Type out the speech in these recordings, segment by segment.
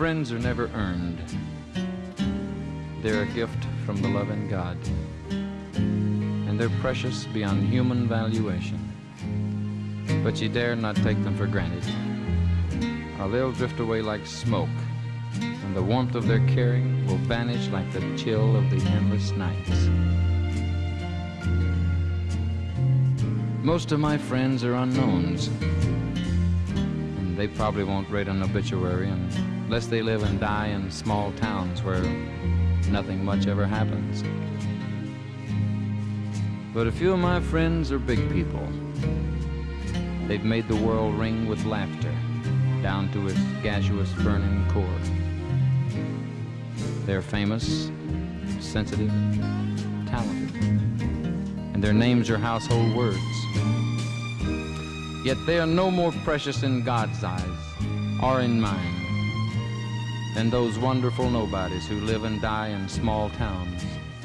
Friends are never earned. They're a gift from the loving God, and they're precious beyond human valuation. But you dare not take them for granted, or they'll drift away like smoke, and the warmth of their caring will vanish like the chill of the endless nights. Most of my friends are unknowns, and they probably won't write an obituary unless they live and die in small towns where nothing much ever happens. But a few of my friends are big people. They've made the world ring with laughter down to its gaseous burning core. They're famous, sensitive, talented, and their names are household words. Yet they are no more precious in God's eyes, or in mine, than those wonderful nobodies who live and die in small towns.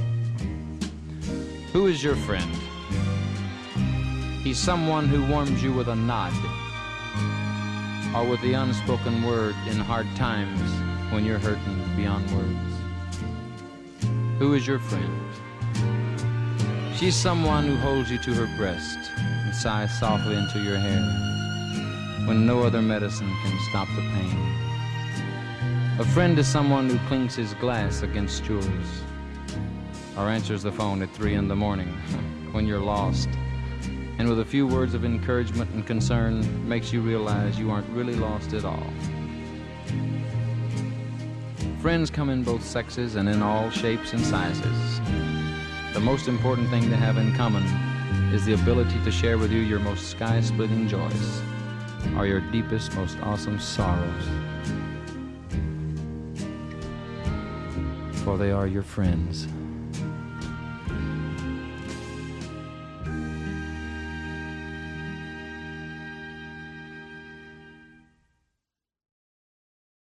Who is your friend? He's someone who warms you with a nod, or with the unspoken word in hard times when you're hurting beyond words. Who is your friend? She's someone who holds you to her breast and sighs softly into your hair when no other medicine can stop the pain. A friend is someone who clinks his glass against yours, or answers the phone at 3 in the morning when you're lost, and with a few words of encouragement and concern makes you realize you aren't really lost at all. Friends come in both sexes and in all shapes and sizes. The most important thing to have in common is the ability to share with you your most sky-splitting joys, or your deepest, most awesome sorrows. For they are your friends.